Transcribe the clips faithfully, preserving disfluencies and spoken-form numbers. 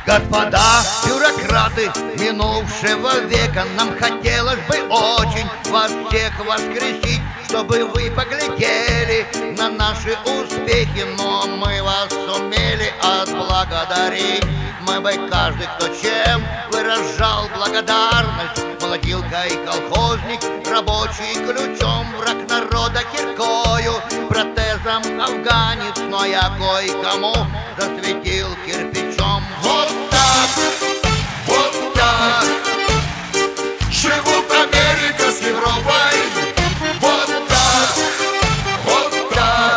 Господа бюрократы минувшего века, нам хотелось бы очень вас всех воскресить, чтобы вы поглядели на наши успехи, но мы вас сумели отблагодарить. Мы бы каждый, кто чем выражал благодарность: молодилка и колхозник, рабочий ключом, враг народа киркою, протезом афганец, но я кое-кому засветил кирпичом. Вот так, вот так живут Америка с Европой. Вот так, вот так.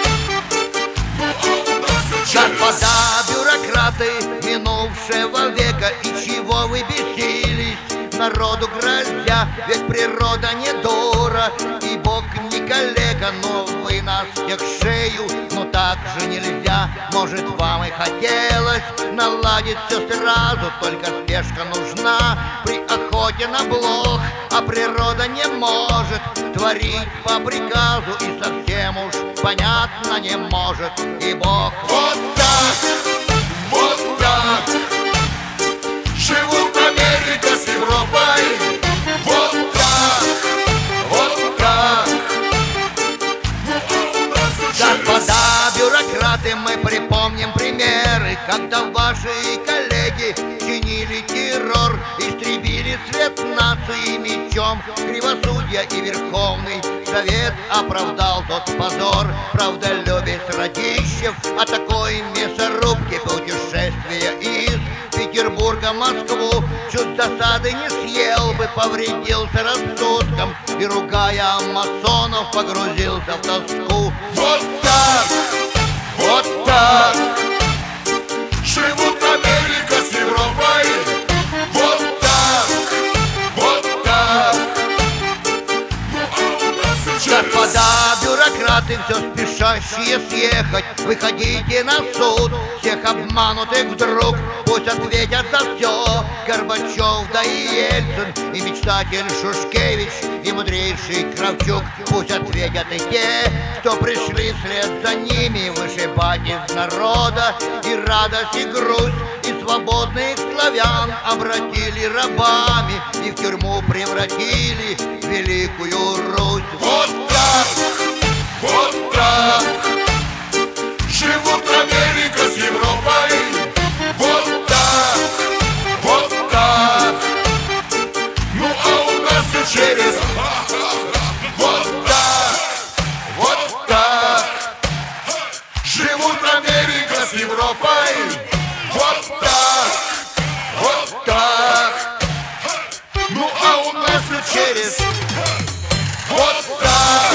Господа бюрократы минувшего века, и чего вы бесились, народу грозя? Ведь природа не дура, и Бог не калека. Но вы нас всех шею, но так же нельзя. Может, вам и хотелось наладить все сразу, только спешка нужна при охоте на блох, а природа не может творить по приказу, и совсем уж понятно не может и Бог. Вот так, вот так живут Америка с Европой. Вот так, вот так. Господа бюрократы, мы припомним примеры, когда ваши коллеги чинили террор, истребили цвет нации мечом. Кривосудья и Верховный Совет оправдал тот позор. Правдолюбец Радищев о такой мясорубке путешествия из Петербурга в Москву чуть досады не съел бы, повредился рассудком и, ругая масонов, погрузился в тоску. Вот так, вот так живут Америка с Европой. Вот так, вот так. Господа бюрократы, все спешащие съехать, выходите на суд. Всех обманутых вдруг пусть ответят за все. Горбачев, да и Ельцин, и мечтатель Шушкевич, и мудрейший Кравчук. Пусть ответят и те, кто пришли вслед за ними вышибать из народа и радость, и грусть, и свободных славян обратили рабами и в тюрьму превратили великую Русь. Вот так, вот так живут Америка с Европой. Вот так, вот так. Ну а у нас все через. Вот так, вот так живут Америка с Европой. Вот так, вот так. Ну а у нас все через. Вот так.